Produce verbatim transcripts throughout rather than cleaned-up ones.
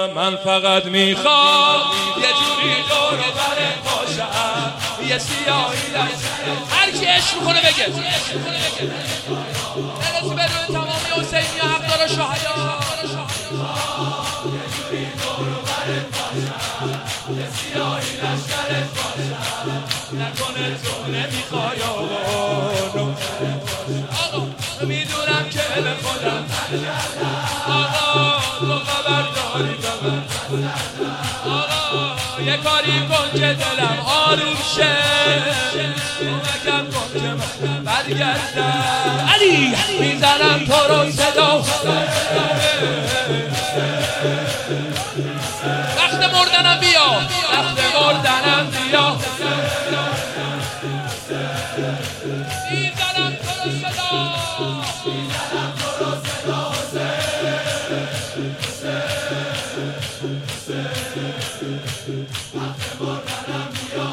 من فقط میخوام یه جوری دور و برت باشم، یه سیاهی لشکرت. هر کی عشق میکنه بگه برسی به روی تمامی حسینی حقدار شهدا. یه جوری دور و برت باشم، یه سیاهی لشکرت باشم، نکنه تو نمیخوای آقا. آقا میدونم که به خودم آقا تو خبر داری به من. آقا یه کاری کن که دلم آروم شه، کمکم کن که من برگردم. علی میزنم تو رو صدا، وقت مردنم بیا، وقت مردنم بیا. میزنم تو رو صدا، میزنم تو رو صدا. وقت مردنم بیا.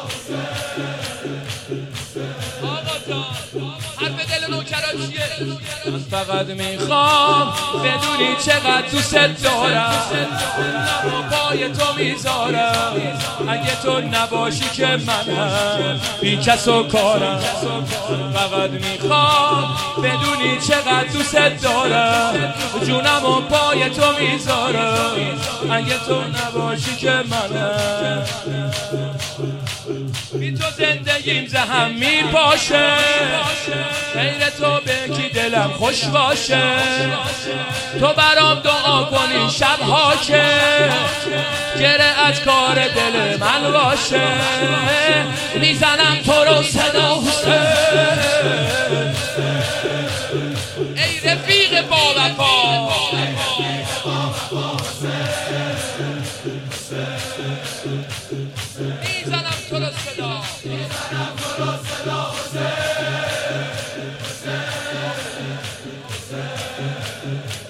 آقا جان حرف دل نوکران چیه؟ من فقط میخوام بدونی چقدر دوست دارم، لب و پای تو میذارم. اگه تو نباشی که من هم بی کس و کارم. فقط میخوام بدونی چقدر دوست دارم، جونم و پای تو میذارم. اگه تو نباشی که من هم بی تو زندگیم زهم میپاشه. غیر تو به کی دلم خوش باشه. تو برام دعا کنی شبها که گره از کار دل من باشه. میزنم تو رو صدا حسین، ای رفیق با وفا. میزنم تو رو صدا، میزنم تو رو صدا حسین.